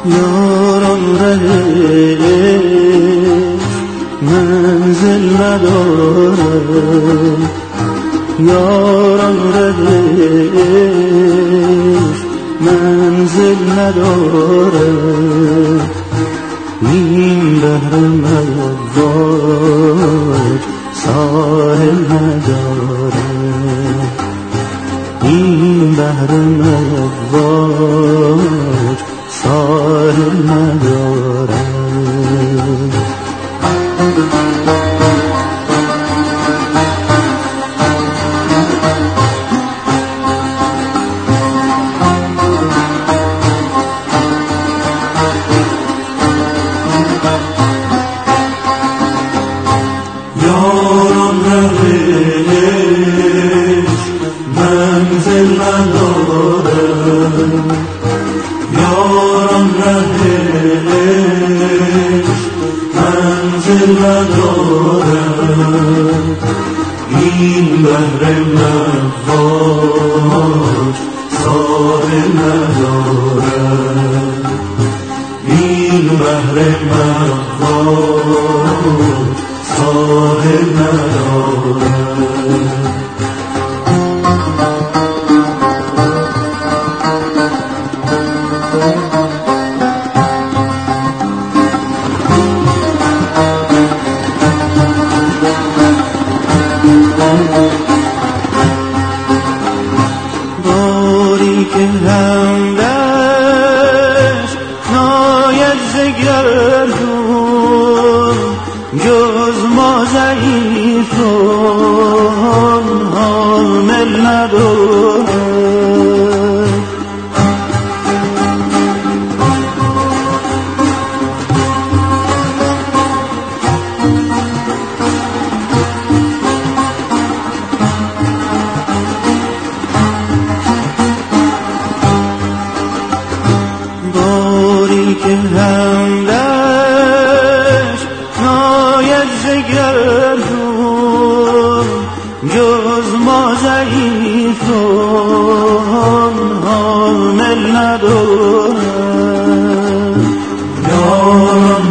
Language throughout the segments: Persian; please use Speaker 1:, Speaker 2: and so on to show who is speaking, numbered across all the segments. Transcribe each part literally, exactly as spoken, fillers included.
Speaker 1: یاران ره منزل ندارد، یاران ردش منزل ندارد. این بحر مواج ساحل ندارد، این بحر مواج ساحل ندارد.
Speaker 2: یاران رهش منزل ندارد، یاران رهش منزل ندارد. این بحر مواج ساحل ندارد، این بحر مواج ساحل ندارد.
Speaker 1: باری که همدش ناید ز گردون، جز ما ضعیفان حامل ندارد. باری که همدش ناید ز گردون، جز ما ضعیفان حامل ندارد.
Speaker 2: یاران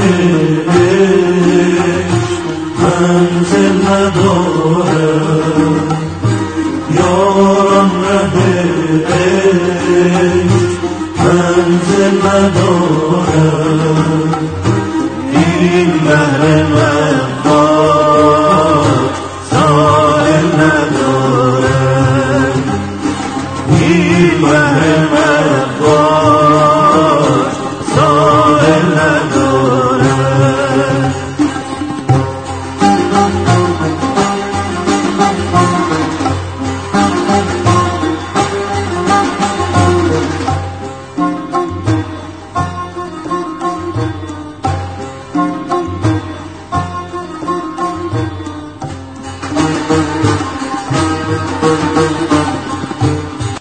Speaker 2: رهش منزل ندارد، یاران رهش منزل ندارد. این بحر